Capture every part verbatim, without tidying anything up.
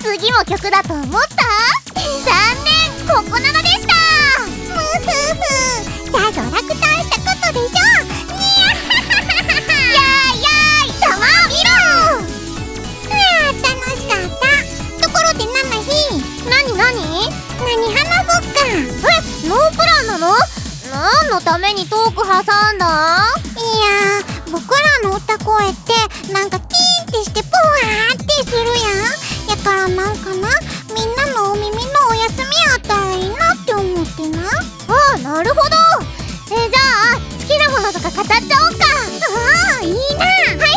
次も曲だと思った？残念、ここなのでした。むふふ、さぞ落胆したことでしょ。にゃはははは。やーやーい、ざまあみろ。あー、楽しかった。ところでナナヒ、なになに？何話そうか。え、ノープランなの？何のためにトーク挟んだ？いやー、僕らの歌声ってなんかキーンってしてポワーってするやん。やからなんかな、みんなのお耳のお休みあったらいいなって思ってな。ああ、なるほど。え、じゃあ好きなものとか語っちゃおうか。ああ、いいな。はいはい、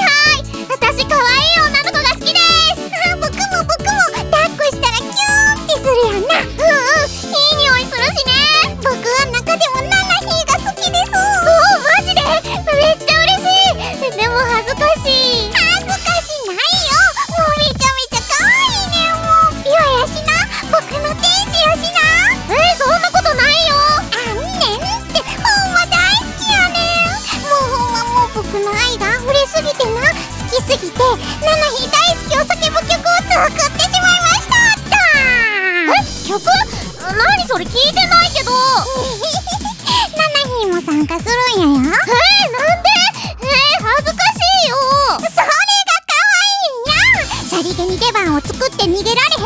私可愛い女の子が好きです。あ、僕も僕も。抱っこしたらキューンってするやんな。うんうん、いい匂いするしね。僕は中でもナナヒーが好きです。おお、マジで？めっちゃ嬉しい。でも恥ずかしい。恥ずかしないよ。もうめちゃめちゃ可愛いねん。もうピュアやしな、僕の天使やしな。えー、そんなことないよ。あんねんってほんま大好きやねん。もうほんまもう僕の愛が溢れすぎてな、好きすぎてナナヒ大好きを叫ぶ曲を作ってしまいましたった。え、曲？何それ、聞いてないけど。ナナヒも参加するんやよ。えー、なんで？えー、恥ずかしいよ。それが可愛いんや。さりげに出番を作って逃げられ